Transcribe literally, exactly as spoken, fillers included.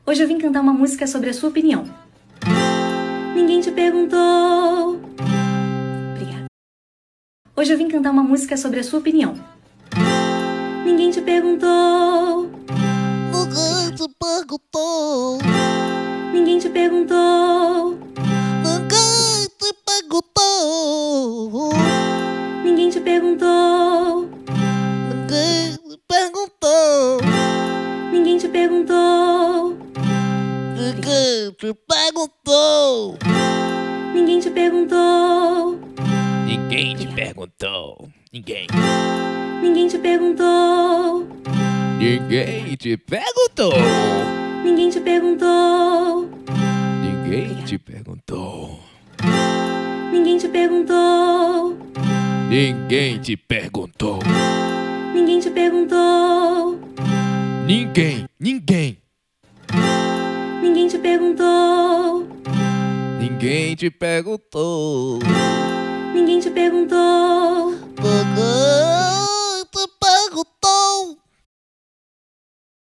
Hoje eu vim cantar uma música sobre a sua opinião. Ninguém te perguntou. Obrigada. Hoje eu vim cantar uma música sobre a sua opinião. Ninguém te perguntou. Ninguém te perguntou. Ninguém te perguntou. Ninguém te perguntou. Ninguém te perguntou. Ninguém te perguntou. Ninguém te perguntou. Ninguém te perguntou. Ninguém te perguntou. Ninguém te perguntou. Ninguém. Ninguém te perguntou. Ninguém te perguntou. Ninguém te perguntou. Ninguém te perguntou. Ninguém te perguntou. Ninguém te perguntou. Ninguém te perguntou. Ninguém, ninguém. Ninguém te perguntou. Ninguém te perguntou. Ninguém te perguntou.